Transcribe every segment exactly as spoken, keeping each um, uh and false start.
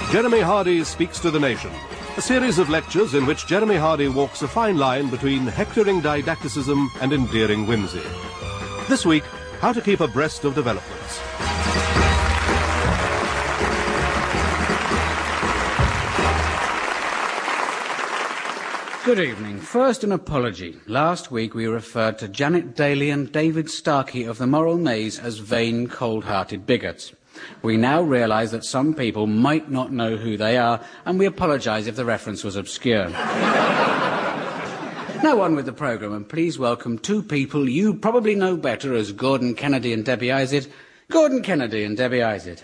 Jeremy Hardy Speaks to the Nation, a series of lectures in which Jeremy Hardy walks a fine line between hectoring didacticism and endearing whimsy. This week, how to keep abreast of developments. Good evening. First, an apology. Last week we referred to Janet Daly and David Starkey of the Moral Maze as vain, cold-hearted bigots. We now realise that some people might not know who they are, and we apologise if the reference was obscure. Now on with the programme, and please welcome two people you probably know better as Gordon Kennedy and Debbie Izard. Gordon Kennedy and Debbie Izard.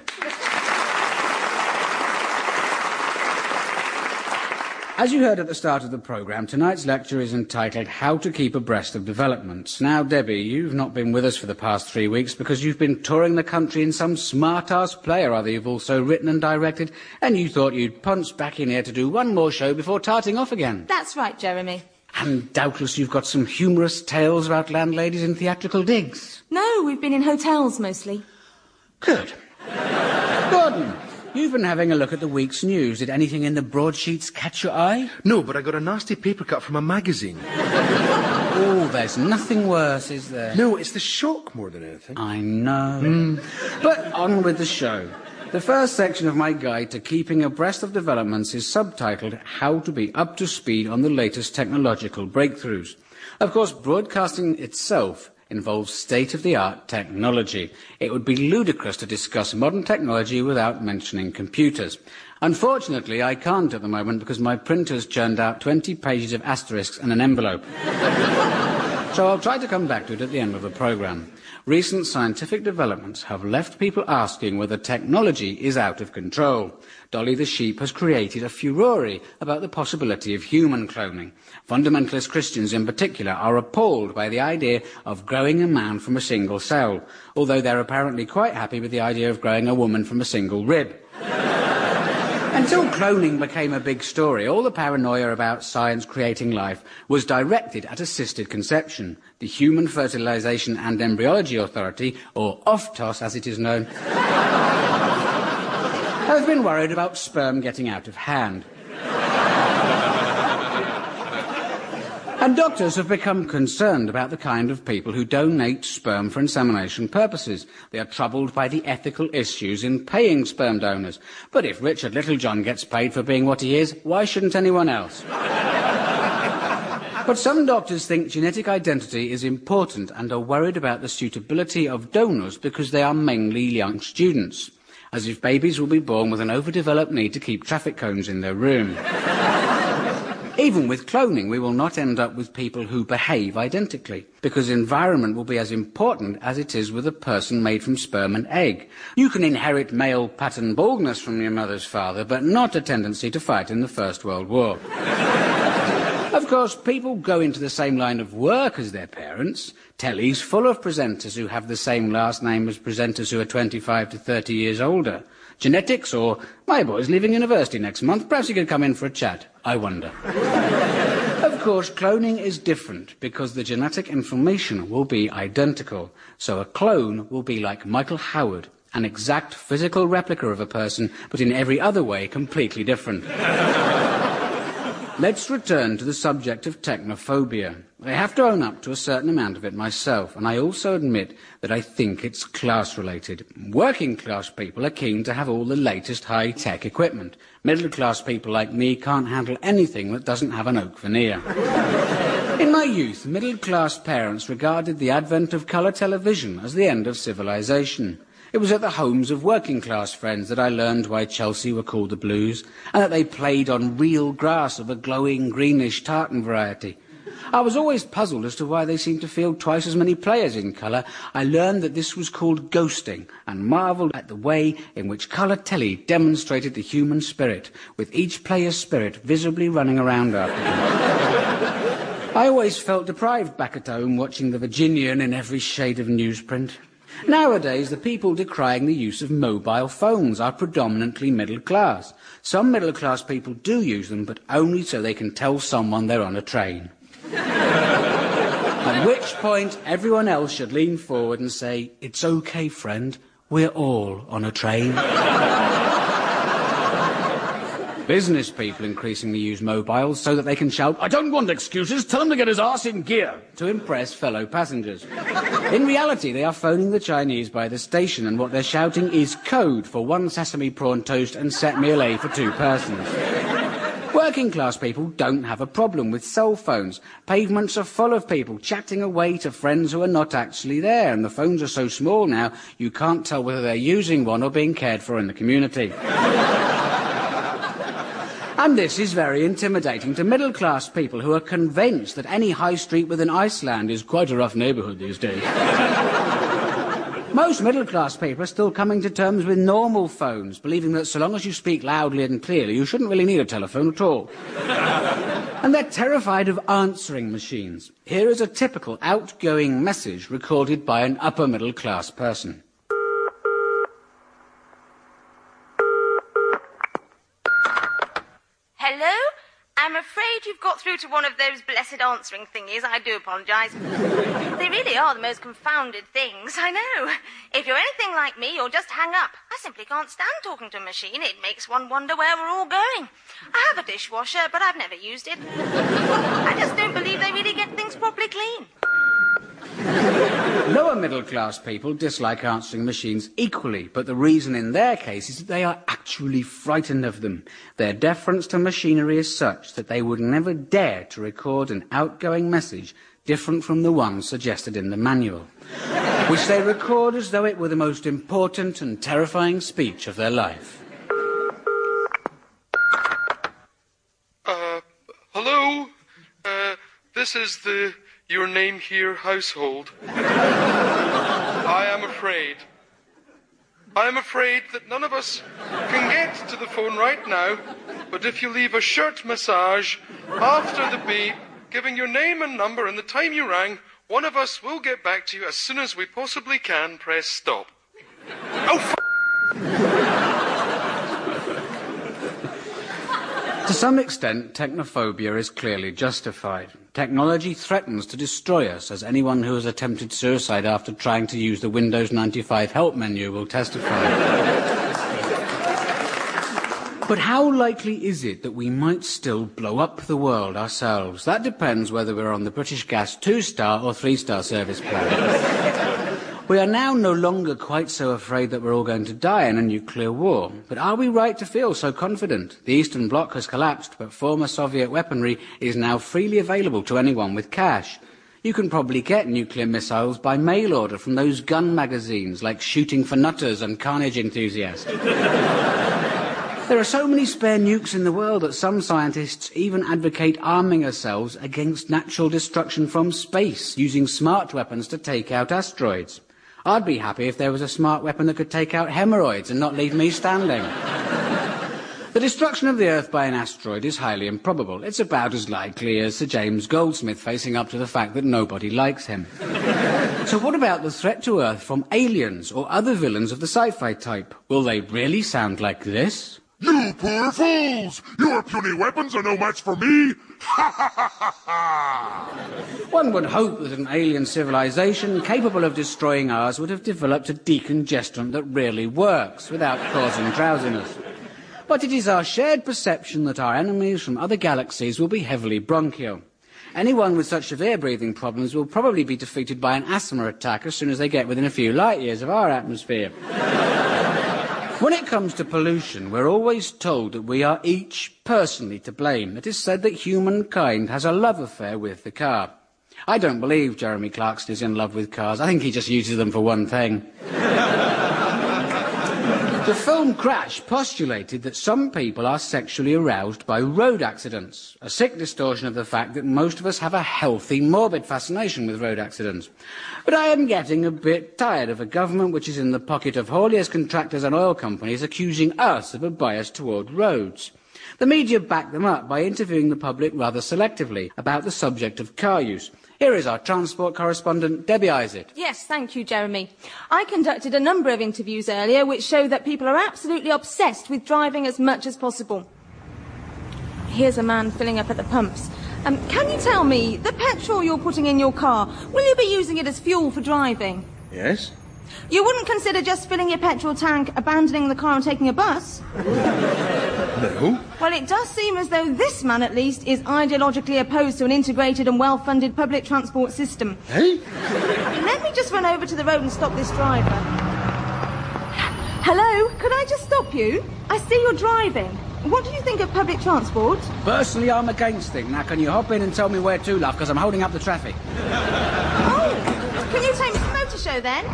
As you heard at the start of the programme, tonight's lecture is entitled How to Keep Abreast of Developments. Now, Debbie, you've not been with us for the past three weeks because you've been touring the country in some smart-ass play or other you've also written and directed, and you thought you'd punch back in here to do one more show before tarting off again. That's right, Jeremy. And doubtless you've got some humorous tales about landladies in theatrical digs. No, we've been in hotels mostly. Good. Gordon, you've been having a look at the week's news. Did anything in the broadsheets catch your eye? No, but I got a nasty paper cut from a magazine. Oh, there's nothing worse, is there? No, it's the shock more than anything. I know. Mm. But on with the show. The first section of my guide to keeping abreast of developments is subtitled How to be up to speed on the latest technological breakthroughs. Of course, broadcasting itself involves state-of-the-art technology. It would be ludicrous to discuss modern technology without mentioning computers. Unfortunately, I can't at the moment because my printer's churned out twenty pages of asterisks and an envelope. So I'll try to come back to it at the end of the programme. Recent scientific developments have left people asking whether technology is out of control. Dolly the sheep has created a furore about the possibility of human cloning. Fundamentalist Christians in particular are appalled by the idea of growing a man from a single cell, although they're apparently quite happy with the idea of growing a woman from a single rib. Until cloning became a big story, all the paranoia about science creating life was directed at assisted conception. The Human Fertilisation and Embryology Authority, or O F T O S as it is known, have been worried about sperm getting out of hand. And doctors have become concerned about the kind of people who donate sperm for insemination purposes. They are troubled by the ethical issues in paying sperm donors. But if Richard Littlejohn gets paid for being what he is, why shouldn't anyone else? But some doctors think genetic identity is important and are worried about the suitability of donors because they are mainly young students, as if babies will be born with an overdeveloped need to keep traffic cones in their room. Even with cloning, we will not end up with people who behave identically, because environment will be as important as it is with a person made from sperm and egg. You can inherit male pattern baldness from your mother's father, but not a tendency to fight in the First World War. Of course, people go into the same line of work as their parents. Telly's full of presenters who have the same last name as presenters who are twenty-five to thirty years older. Genetics, or my boy's leaving university next month, perhaps he could come in for a chat, I wonder. Of course, cloning is different because the genetic information will be identical. So a clone will be like Michael Howard, an exact physical replica of a person, but in every other way completely different. Let's return to the subject of technophobia. I have to own up to a certain amount of it myself, and I also admit that I think it's class-related. Working-class people are keen to have all the latest high-tech equipment. Middle-class people like me can't handle anything that doesn't have an oak veneer. In my youth, middle-class parents regarded the advent of colour television as the end of civilization. It was at the homes of working-class friends that I learned why Chelsea were called the Blues, and that they played on real grass of a glowing greenish tartan variety. I was always puzzled as to why they seemed to field twice as many players in colour. I learned that this was called ghosting, and marvelled at the way in which colour telly demonstrated the human spirit, with each player's spirit visibly running around after them. I always felt deprived back at home watching the Virginian in every shade of newsprint. Nowadays, the people decrying the use of mobile phones are predominantly middle class. Some middle class people do use them, but only so they can tell someone they're on a train. At which point, everyone else should lean forward and say, "It's okay, friend, we're all on a train." Business people increasingly use mobiles so that they can shout, "I don't want excuses, tell him to get his arse in gear," to impress fellow passengers. In reality, they are phoning the Chinese by the station, and what they're shouting is code for one sesame prawn toast and set meal A for two persons. Working class people don't have a problem with cell phones. Pavements are full of people chatting away to friends who are not actually there, and the phones are so small now you can't tell whether they're using one or being cared for in the community. And this is very intimidating to middle-class people who are convinced that any high street within Iceland is quite a rough neighbourhood these days. Most middle-class people are still coming to terms with normal phones, believing that so long as you speak loudly and clearly, you shouldn't really need a telephone at all. And they're terrified of answering machines. Here is a typical outgoing message recorded by an upper-middle-class person. Hello? I'm afraid you've got through to one of those blessed answering thingies. I do apologise. They really are the most confounded things, I know. If you're anything like me, you'll just hang up. I simply can't stand talking to a machine. It makes one wonder where we're all going. I have a dishwasher, but I've never used it. I just don't believe they really get things properly clean. Lower middle-class people dislike answering machines equally, but the reason in their case is that they are actually frightened of them. Their deference to machinery is such that they would never dare to record an outgoing message different from the one suggested in the manual, which they record as though it were the most important and terrifying speech of their life. Uh, hello? Uh, this is the Your Name Here household. I am afraid. I am afraid that none of us can get to the phone right now, but if you leave a short message after the beep, giving your name and number and the time you rang, one of us will get back to you as soon as we possibly can. Press stop. Oh, f***! To some extent, technophobia is clearly justified. Technology threatens to destroy us, as anyone who has attempted suicide after trying to use the Windows ninety-five help menu will testify. But how likely is it that we might still blow up the world ourselves? That depends whether we're on the British Gas two-star or three-star service plan. We are now no longer quite so afraid that we're all going to die in a nuclear war. But are we right to feel so confident? The Eastern Bloc has collapsed, but former Soviet weaponry is now freely available to anyone with cash. You can probably get nuclear missiles by mail order from those gun magazines like Shooting for Nutters and Carnage Enthusiast. There are so many spare nukes in the world that some scientists even advocate arming ourselves against natural destruction from space, using smart weapons to take out asteroids. I'd be happy if there was a smart weapon that could take out hemorrhoids and not leave me standing. The destruction of the Earth by an asteroid is highly improbable. It's about as likely as Sir James Goldsmith facing up to the fact that nobody likes him. So what about the threat to Earth from aliens or other villains of the sci-fi type? Will they really sound like this? You poor fools! Your puny weapons are no match for me! Ha ha ha ha ha! One would hope that an alien civilization capable of destroying ours would have developed a decongestant that really works without causing drowsiness. But it is our shared perception that our enemies from other galaxies will be heavily bronchial. Anyone with such severe breathing problems will probably be defeated by an asthma attack as soon as they get within a few light years of our atmosphere. When it comes to pollution, we're always told that we are each personally to blame. It is said that humankind has a love affair with the car. I don't believe Jeremy Clarkson is in love with cars. I think he just uses them for one thing. The film Crash postulated that some people are sexually aroused by road accidents, a sick distortion of the fact that most of us have a healthy, morbid fascination with road accidents. But I am getting a bit tired of a government which is in the pocket of hauliers, contractors and oil companies accusing us of a bias toward roads. The media back them up by interviewing the public rather selectively about the subject of car use. Here is our transport correspondent, Debbie Isaac. Yes, thank you, Jeremy. I conducted a number of interviews earlier which show that people are absolutely obsessed with driving as much as possible. Here's a man filling up at the pumps. Um, can you tell me, the petrol you're putting in your car, will you be using it as fuel for driving? Yes? You wouldn't consider just filling your petrol tank, abandoning the car and taking a bus? No. Well, it does seem as though this man, at least, is ideologically opposed to an integrated and well-funded public transport system. Hey? Let me just run over to the road and stop this driver. Hello, could I just stop you? I see you're driving. What do you think of public transport? Personally, I'm against it. Now, can you hop in and tell me where to, love, because I'm holding up the traffic. Oh, can you take me to the motor show, then?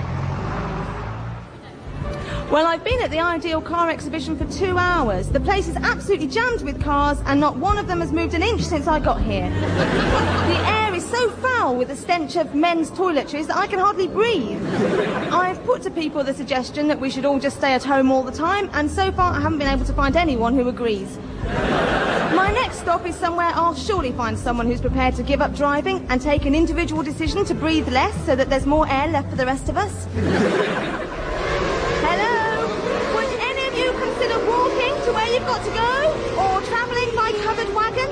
Well, I've been at the Ideal Car Exhibition for two hours. The place is absolutely jammed with cars, and not one of them has moved an inch since I got here. The air is so foul with the stench of men's toiletries that I can hardly breathe. I've put to people the suggestion that we should all just stay at home all the time, and so far I haven't been able to find anyone who agrees. My next stop is somewhere I'll surely find someone who's prepared to give up driving and take an individual decision to breathe less so that there's more air left for the rest of us. To where you've got to go, or travelling by covered wagon?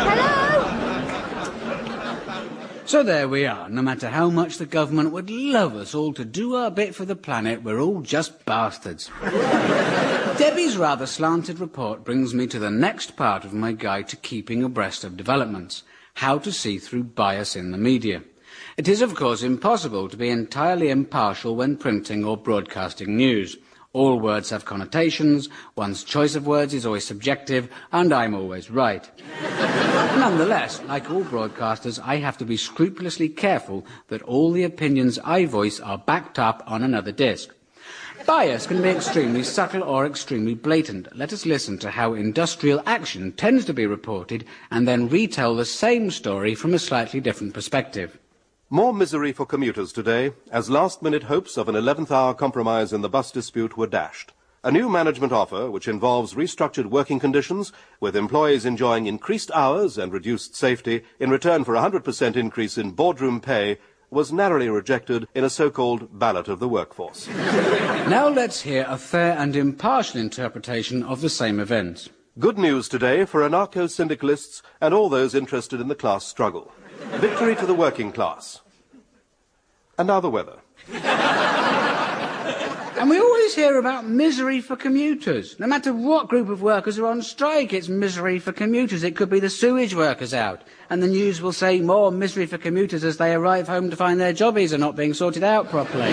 Hello? So there we are. No matter how much the government would love us all to do our bit for the planet, we're all just bastards. Debbie's rather slanted report brings me to the next part of my guide to keeping abreast of developments: how to see through bias in the media. It is, of course, impossible to be entirely impartial when printing or broadcasting news. All words have connotations, one's choice of words is always subjective, and I'm always right. Nonetheless, like all broadcasters, I have to be scrupulously careful that all the opinions I voice are backed up on another disc. Bias can be extremely subtle or extremely blatant. Let us listen to how industrial action tends to be reported and then retell the same story from a slightly different perspective. More misery for commuters today, as last-minute hopes of an eleventh-hour compromise in the bus dispute were dashed. A new management offer, which involves restructured working conditions, with employees enjoying increased hours and reduced safety in return for a one hundred percent increase in boardroom pay, was narrowly rejected in a so-called ballot of the workforce. Now let's hear a fair and impartial interpretation of the same event. Good news today for anarcho-syndicalists and all those interested in the class struggle. Victory to the working class. And now the weather. And we always hear about misery for commuters. No matter what group of workers are on strike, it's misery for commuters. It could be the sewage workers out. And the news will say more misery for commuters as they arrive home to find their jobbies are not being sorted out properly.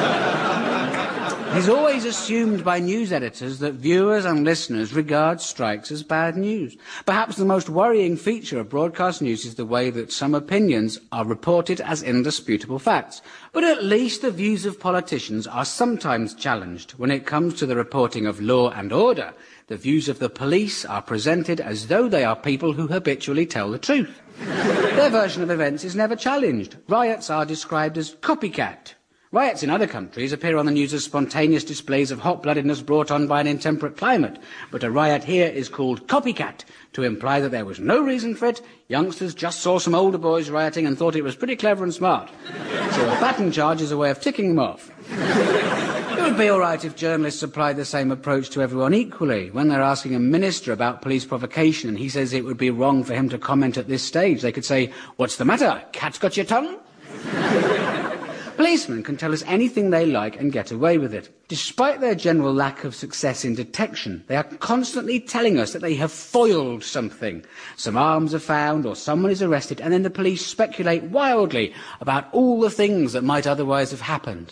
It's always assumed by news editors that viewers and listeners regard strikes as bad news. Perhaps the most worrying feature of broadcast news is the way that some opinions are reported as indisputable facts. But at least the views of politicians are sometimes challenged. When it comes to the reporting of law and order, the views of the police are presented as though they are people who habitually tell the truth. Their version of events is never challenged. Riots are described as copycat. Riots in other countries appear on the news as spontaneous displays of hot-bloodedness brought on by an intemperate climate. But a riot here is called copycat, to imply that there was no reason for it. Youngsters just saw some older boys rioting and thought it was pretty clever and smart. So the baton charge is a way of ticking them off. It would be all right if journalists applied the same approach to everyone equally. When they're asking a minister about police provocation and he says it would be wrong for him to comment at this stage, they could say, "What's the matter? Cat's got your tongue?" Policemen can tell us anything they like and get away with it. Despite their general lack of success in detection, they are constantly telling us that they have foiled something. Some arms are found or someone is arrested, and then the police speculate wildly about all the things that might otherwise have happened.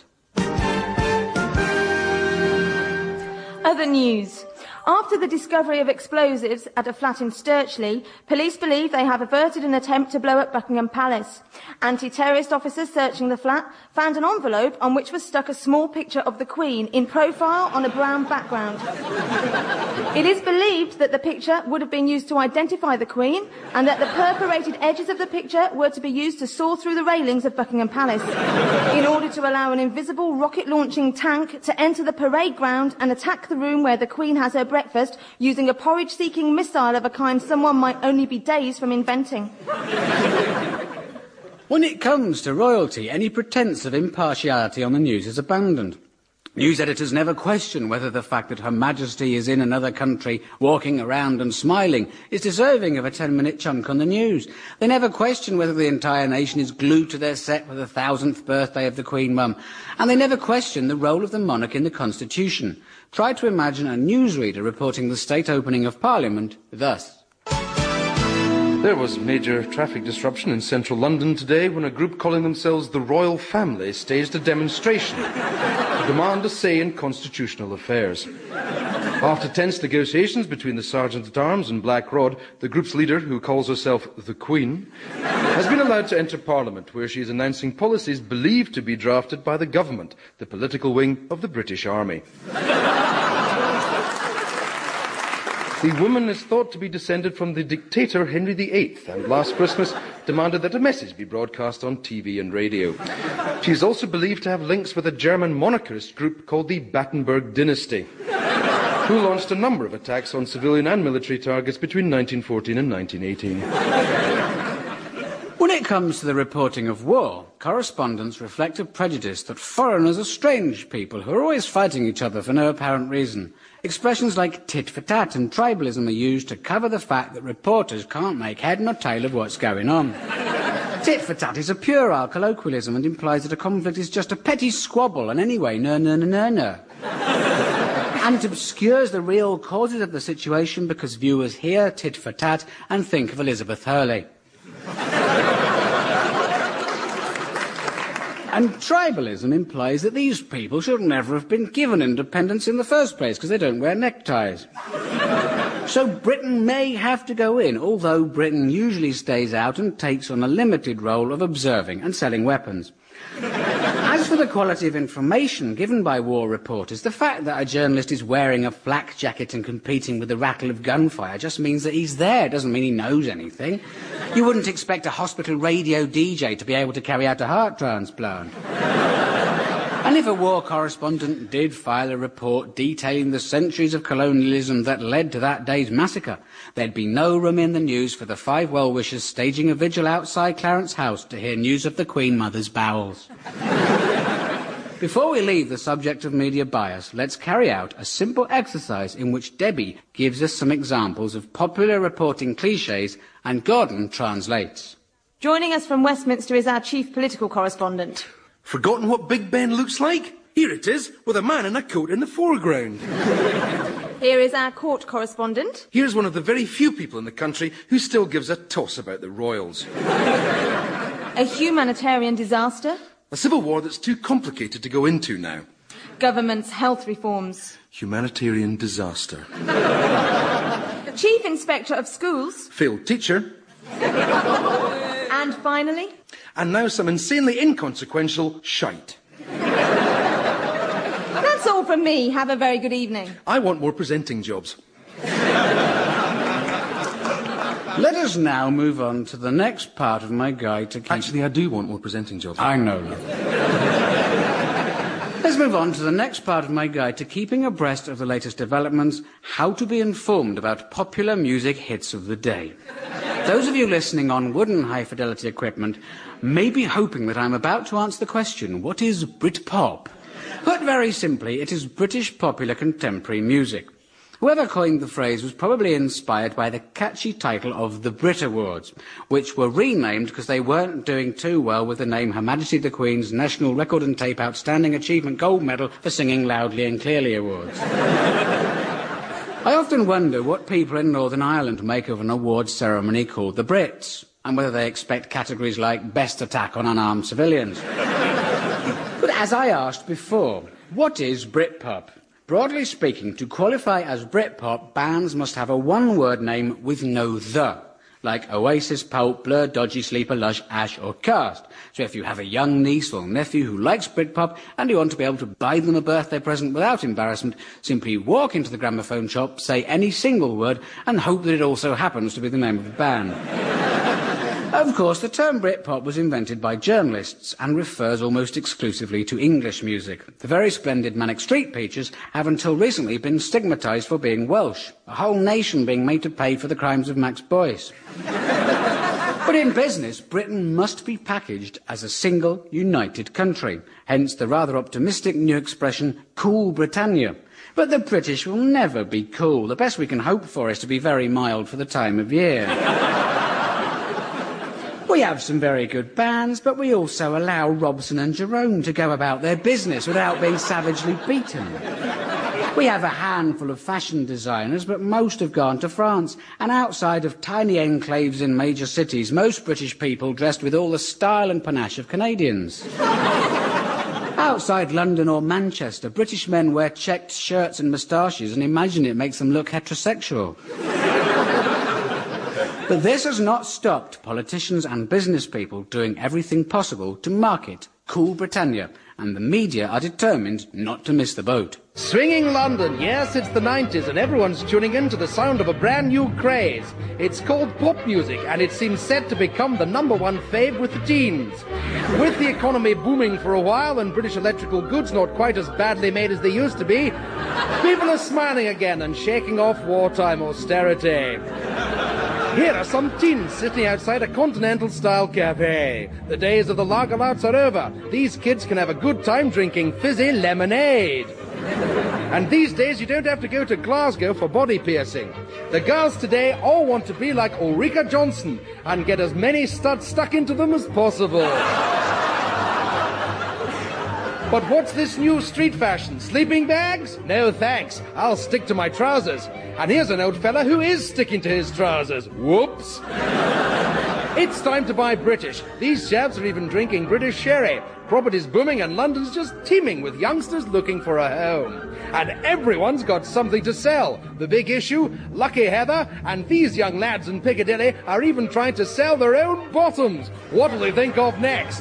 Other news. After the discovery of explosives at a flat in Sturchley, police believe they have averted an attempt to blow up Buckingham Palace. Anti-terrorist officers searching the flat found an envelope on which was stuck a small picture of the Queen in profile on a brown background. It is believed that the picture would have been used to identify the Queen and that the perforated edges of the picture were to be used to saw through the railings of Buckingham Palace in order to allow an invisible rocket-launching tank to enter the parade ground and attack the room where the Queen has her breakfast using a porridge-seeking missile of a kind someone might only be days from inventing. When it comes to royalty, any pretence of impartiality on the news is abandoned. News editors never question whether the fact that Her Majesty is in another country, walking around and smiling, is deserving of a ten-minute chunk on the news. They never question whether the entire nation is glued to their set for the thousandth birthday of the Queen Mum. And they never question the role of the monarch in the Constitution. Try to imagine a newsreader reporting the state opening of Parliament thus. There was major traffic disruption in central London today when a group calling themselves the Royal Family staged a demonstration to demand a say in constitutional affairs. After tense negotiations between the Sergeant-at-Arms and Black Rod, the group's leader, who calls herself the Queen, has been allowed to enter Parliament, where she is announcing policies believed to be drafted by the government, the political wing of the British Army. The woman is thought to be descended from the dictator Henry the Eighth, and last Christmas demanded that a message be broadcast on T V and radio. She is also believed to have links with a German monarchist group called the Battenberg Dynasty, who launched a number of attacks on civilian and military targets between nineteen fourteen and nineteen eighteen. When it comes to the reporting of war, correspondents reflect a prejudice that foreigners are strange people who are always fighting each other for no apparent reason. Expressions like tit-for-tat and tribalism are used to cover the fact that reporters can't make head nor tail of what's going on. Tit-for-tat is a puerile colloquialism and implies that a conflict is just a petty squabble and anyway, no, no, no, no, no. And it obscures the real causes of the situation because viewers hear tit-for-tat and think of Elizabeth Hurley. And tribalism implies that these people should never have been given independence in the first place because they don't wear neckties. So Britain may have to go in, although Britain usually stays out and takes on a limited role of observing and selling weapons. As for the quality of information given by war reporters, the fact that a journalist is wearing a flak jacket and competing with the rattle of gunfire just means that he's there. It doesn't mean he knows anything. You wouldn't expect a hospital radio D J to be able to carry out a heart transplant. And if a war correspondent did file a report detailing the centuries of colonialism that led to that day's massacre, there'd be no room in the news for the five well-wishers staging a vigil outside Clarence House to hear news of the Queen Mother's bowels. Before we leave the subject of media bias, let's carry out a simple exercise in which Debbie gives us some examples of popular reporting clichés and Gordon translates. Joining us from Westminster is our chief political correspondent. Forgotten what Big Ben looks like? Here it is, with a man in a coat in the foreground. Here is our court correspondent. Here's one of the very few people in the country who still gives a toss about the royals. A humanitarian disaster. A civil war that's too complicated to go into now. Government's health reforms. Humanitarian disaster. Chief Inspector of Schools. Failed teacher. And finally... And now some insanely inconsequential shite. That's all from me. Have a very good evening. I want more presenting jobs. Let us now move on to the next part of my guide to keep... Actually, I do want more presenting jobs. I know. Let's move on to the next part of my guide to keeping abreast of the latest developments, how to be informed about popular music hits of the day. Those of you listening on wooden high-fidelity equipment may be hoping that I'm about to answer the question, what is Britpop? Put very simply, it is British popular contemporary music. Whoever coined the phrase was probably inspired by the catchy title of the Brit Awards, which were renamed because they weren't doing too well with the name Her Majesty the Queen's National Record and Tape Outstanding Achievement Gold Medal for Singing Loudly and Clearly Awards. I often wonder what people in Northern Ireland make of an awards ceremony called the Brits, and whether they expect categories like Best Attack on Unarmed Civilians. But as I asked before, what is Britpop? Broadly speaking, to qualify as Britpop, bands must have a one-word name with no the, like Oasis, Pulp, Blur, Dodgy, Sleeper, Lush, Ash or Cast. So if you have a young niece or nephew who likes Britpop and you want to be able to buy them a birthday present without embarrassment, simply walk into the gramophone shop, say any single word and hope that it also happens to be the name of the band. Of course, the term Britpop was invented by journalists and refers almost exclusively to English music. The very splendid Manic Street Preachers have until recently been stigmatised for being Welsh, a whole nation being made to pay for the crimes of Max Boyce. But But in business, Britain must be packaged as a single, united country, hence the rather optimistic new expression, Cool Britannia. But the British will never be cool. The best we can hope for is to be very mild for the time of year. We have some very good bands, but we also allow Robson and Jerome to go about their business without being savagely beaten. We have a handful of fashion designers, but most have gone to France. And outside of tiny enclaves in major cities, most British people dressed with all the style and panache of Canadians. Outside London or Manchester, British men wear checked shirts and moustaches and imagine it makes them look heterosexual. But this has not stopped politicians and business people doing everything possible to market Cool Britannia, and the media are determined not to miss the boat. Swinging London, yes, it's the nineties, and everyone's tuning in to the sound of a brand new craze. It's called pop music, and it seems set to become the number one fave with the teens. With the economy booming for a while and British electrical goods not quite as badly made as they used to be, people are smiling again and shaking off wartime austerity. Here are some teens sitting outside a continental-style cafe. The days of the lager louts are over. These kids can have a good time drinking fizzy lemonade. And these days you don't have to go to Glasgow for body piercing. The girls today all want to be like Ulrika Johnson and get as many studs stuck into them as possible. But what's this new street fashion? Sleeping bags? No thanks. I'll stick to my trousers. And here's an old fella who is sticking to his trousers. Whoops. It's time to buy British. These chaps are even drinking British sherry. Property's booming and London's just teeming with youngsters looking for a home. And everyone's got something to sell. The big issue, Lucky Heather, and these young lads in Piccadilly are even trying to sell their own bottoms. What will they think of next?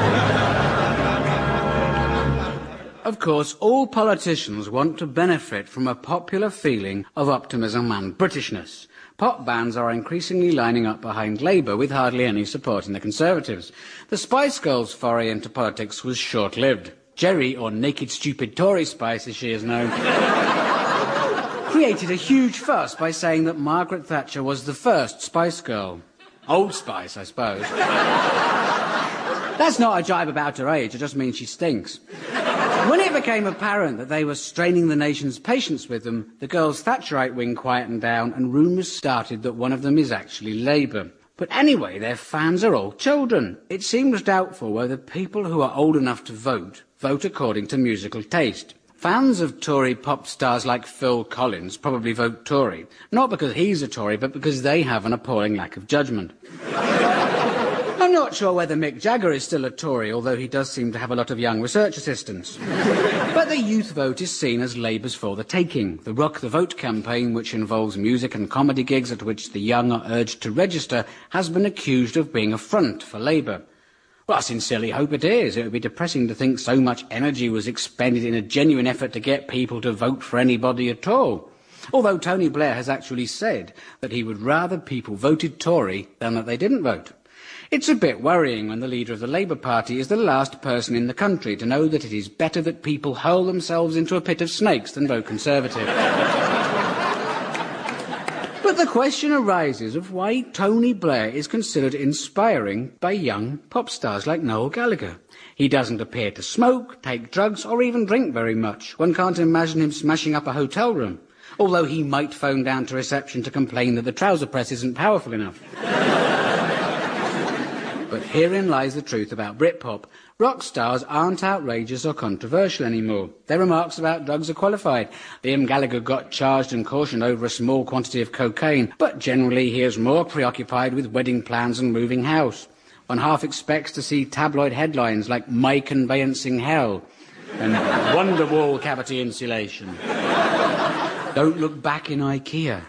Of course, all politicians want to benefit from a popular feeling of optimism and Britishness. Pop bands are increasingly lining up behind Labour with hardly any support in the Conservatives. The Spice Girls' foray into politics was short-lived. Jerry, or Naked Stupid Tory Spice as she is known, created a huge fuss by saying that Margaret Thatcher was the first Spice Girl. Old Spice, I suppose. That's not a jibe about her age, it just means she stinks. When it became apparent that they were straining the nation's patience with them, the girls' Thatcherite wing quietened down and rumours started that one of them is actually Labour. But anyway, their fans are all children. It seems doubtful whether people who are old enough to vote, vote according to musical taste. Fans of Tory pop stars like Phil Collins probably vote Tory, not because he's a Tory, but because they have an appalling lack of judgment. I'm not sure whether Mick Jagger is still a Tory, although he does seem to have a lot of young research assistants. But the youth vote is seen as Labour's for the taking. The Rock the Vote campaign, which involves music and comedy gigs at which the young are urged to register, has been accused of being a front for Labour. Well, I sincerely hope it is. It would be depressing to think so much energy was expended in a genuine effort to get people to vote for anybody at all. Although Tony Blair has actually said that he would rather people voted Tory than that they didn't vote. It's a bit worrying when the leader of the Labour Party is the last person in the country to know that it is better that people hurl themselves into a pit of snakes than vote Conservative. But the question arises of why Tony Blair is considered inspiring by young pop stars like Noel Gallagher. He doesn't appear to smoke, take drugs, or even drink very much. One can't imagine him smashing up a hotel room, although he might phone down to reception to complain that the trouser press isn't powerful enough. But herein lies the truth about Britpop. Rock stars aren't outrageous or controversial anymore. Their remarks about drugs are qualified. Liam Gallagher got charged and cautioned over a small quantity of cocaine, but generally he is more preoccupied with wedding plans and moving house. One half expects to see tabloid headlines like My Conveyancing Hell and Wonderwall Cavity Insulation. Don't look back in IKEA.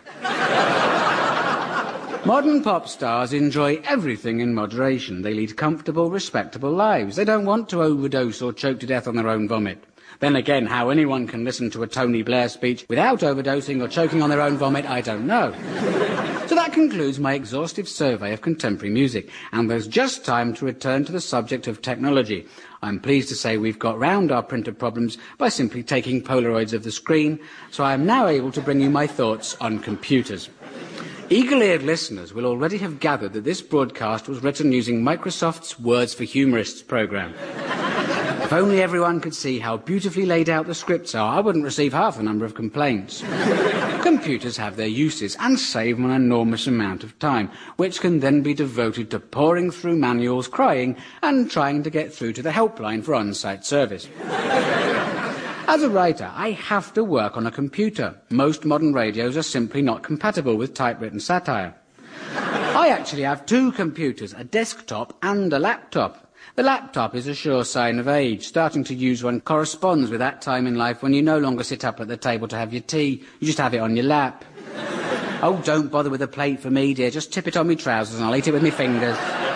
Modern pop stars enjoy everything in moderation. They lead comfortable, respectable lives. They don't want to overdose or choke to death on their own vomit. Then again, how anyone can listen to a Tony Blair speech without overdosing or choking on their own vomit, I don't know. So that concludes my exhaustive survey of contemporary music, and there's just time to return to the subject of technology. I'm pleased to say we've got round our printer problems by simply taking Polaroids of the screen, so I am now able to bring you my thoughts on computers. Eagle-eared listeners will already have gathered that this broadcast was written using Microsoft's Words for Humorists program. If only everyone could see how beautifully laid out the scripts are, I wouldn't receive half the number of complaints. Computers have their uses and save an enormous amount of time, which can then be devoted to poring through manuals, crying, and trying to get through to the helpline for on-site service. As a writer, I have to work on a computer. Most modern radios are simply not compatible with typewritten satire. I actually have two computers, a desktop and a laptop. The laptop is a sure sign of age. Starting to use one corresponds with that time in life when you no longer sit up at the table to have your tea. You just have it on your lap. Oh, don't bother with a plate for me, dear. Just tip it on my trousers and I'll eat it with my fingers.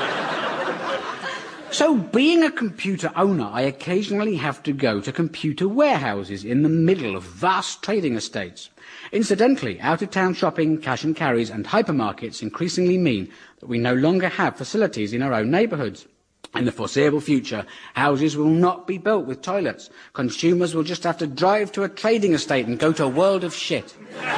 So, being a computer owner, I occasionally have to go to computer warehouses in the middle of vast trading estates. Incidentally, out-of-town shopping, cash and carries and hypermarkets increasingly mean that we no longer have facilities in our own neighbourhoods. In the foreseeable future, houses will not be built with toilets. Consumers will just have to drive to a trading estate and go to a world of shit.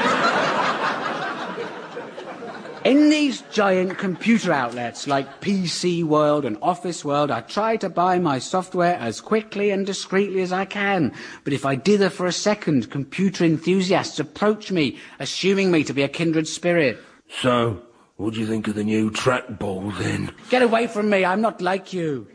In these giant computer outlets like P C World and Office World, I try to buy my software as quickly and discreetly as I can. But if I dither for a second, computer enthusiasts approach me, assuming me to be a kindred spirit. So, what do you think of the new trackball, then? Get away from me, I'm not like you.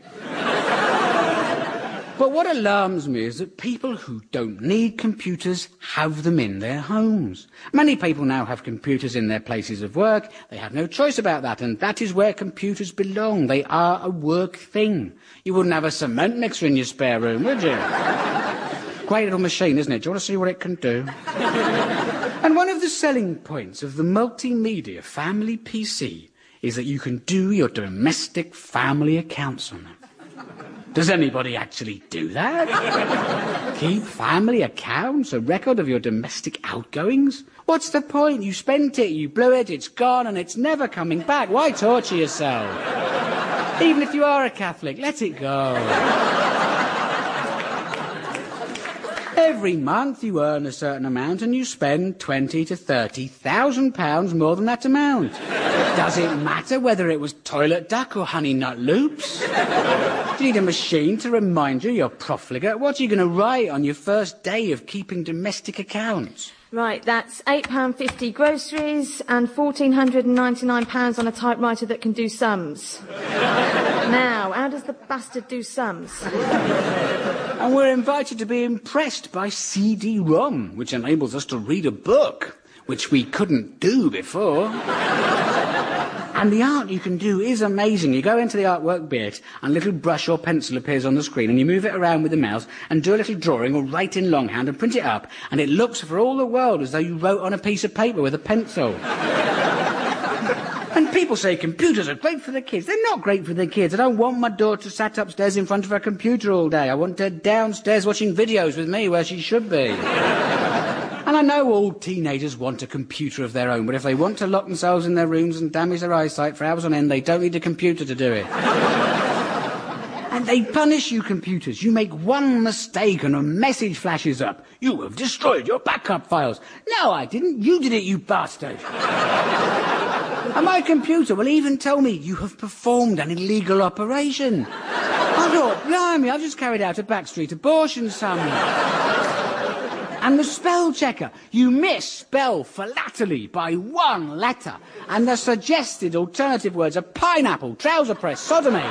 But what alarms me is that people who don't need computers have them in their homes. Many people now have computers in their places of work. They have no choice about that, and that is where computers belong. They are a work thing. You wouldn't have a cement mixer in your spare room, would you? Great little machine, isn't it? Do you want to see what it can do? And one of the selling points of the multimedia family P C is that you can do your domestic family accounts on it. Does anybody actually do that? Keep family accounts, a record of your domestic outgoings? What's the point? You spent it, you blew it, it's gone, and it's never coming back. Why torture yourself? Even if you are a Catholic, let it go. Every month you earn a certain amount and you spend twenty to thirty thousand pounds more than that amount. Does it matter whether it was toilet duck or honey nut loops? Do you need a machine to remind you you're profligate? What are you going to write on your first day of keeping domestic accounts? Right, that's eight pounds fifty groceries and one thousand four hundred ninety-nine pounds on a typewriter that can do sums. Now, how does the bastard do sums? And we're invited to be impressed by C D ROM, which enables us to read a book, which we couldn't do before. And the art you can do is amazing. You go into the artwork bit, and a little brush or pencil appears on the screen, and you move it around with the mouse, and do a little drawing or write in longhand and print it up, and it looks for all the world as though you wrote on a piece of paper with a pencil. And people say computers are great for the kids. They're not great for the kids. I don't want my daughter sat upstairs in front of her computer all day. I want her downstairs watching videos with me where she should be. And I know all teenagers want a computer of their own, but if they want to lock themselves in their rooms and damage their eyesight for hours on end, they don't need a computer to do it. And they punish you computers. You make one mistake and a message flashes up. You have destroyed your backup files. No, I didn't. You did it, you bastard. And my computer will even tell me you have performed an illegal operation. I thought, blimey, I've just carried out a backstreet abortion somewhere. And the spell checker, you misspell philately by one letter, and the suggested alternative words are pineapple, trouser press, sodomy.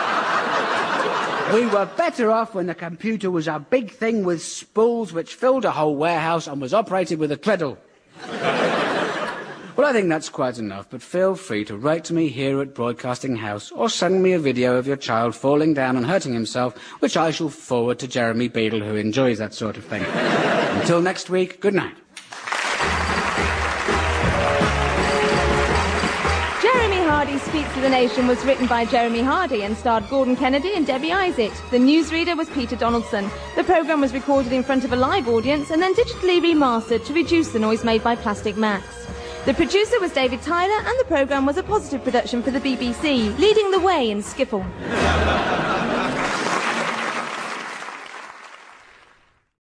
We were better off when the computer was a big thing with spools which filled a whole warehouse and was operated with a treadle. Well, I think that's quite enough, but feel free to write to me here at Broadcasting House or send me a video of your child falling down and hurting himself, which I shall forward to Jeremy Beadle, who enjoys that sort of thing. Until next week, good night. Jeremy Hardy Speaks to the Nation was written by Jeremy Hardy and starred Gordon Kennedy and Debbie Isaac. The newsreader was Peter Donaldson. The programme was recorded in front of a live audience and then digitally remastered to reduce the noise made by Plastic Max. The producer was David Tyler, and the programme was a positive production for the B B C, leading the way in Skiffle.